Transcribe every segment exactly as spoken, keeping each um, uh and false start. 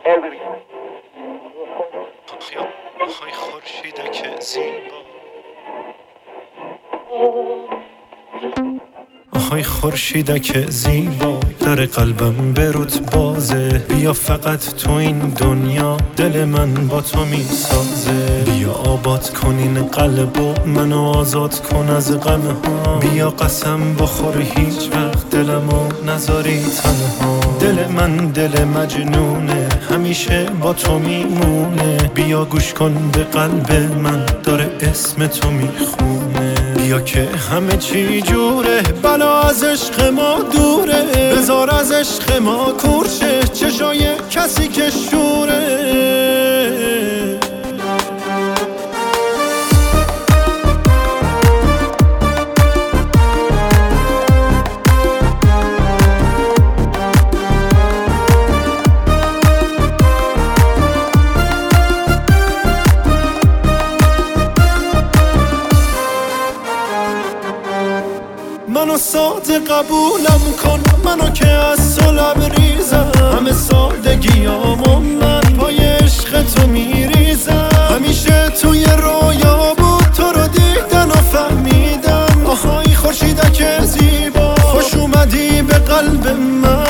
های خورشیدک زیبا، های خورشیدک زیبا، در قلبم برود بازه. بیا فقط تو این دنیا دل من با تو میسازه. بیا آباد کن این قلبو، منو آزاد کن از غم ها. بیا قسم بخور هیچ وقت دلمو نذاری تنها. دل من دل مجنونه، همیشه با تو میمونه. بیا گوش کن به قلب من، داره اسم تو میخونه. بیا که همه چی جوره، بلا از عشق ما دوره. بذار از عشق ما کورشه، چشای کسی که شوره. منو ساده قبولم کن، منو که از تو لبریزم. همه سادگیامو من پای عشق تو میریزم. همیشه توی رویا بود تو رو دیدن و فهمیدم. آهای خورشیدک زیبا، خوش اومدی به قلب من.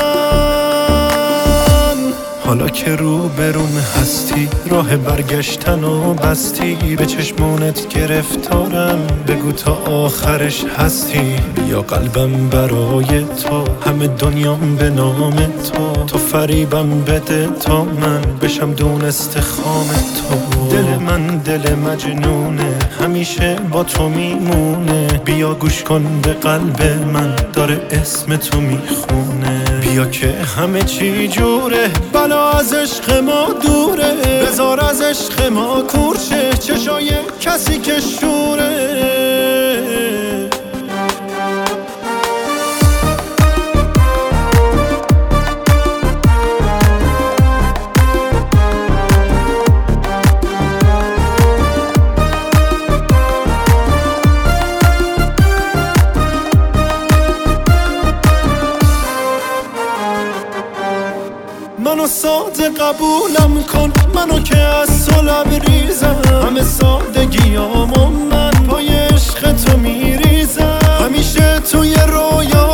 حالا که رو برون هستی، راه برگشتن و بستی. به چشمونت گرفتارم، بگو تا آخرش هستی. بیا قلبم برای تو، همه دنیام به نام تو. تو فریبم بده تا من بشم دونست خام تو. دل من دل مجنونه، همیشه با تو میمونه. بیا گوش کن به قلب من، داره اسم تو میخونه. بیا که همه چی جوره، بلا از عشق ما دوره. بذار از عشق ما کورشه، چشای کسی که شوره. منو ساده قبولم کن، منو که از تو لبریزم. همه سادگیامو من پای عشق تو میریزم. همیشه توی رویا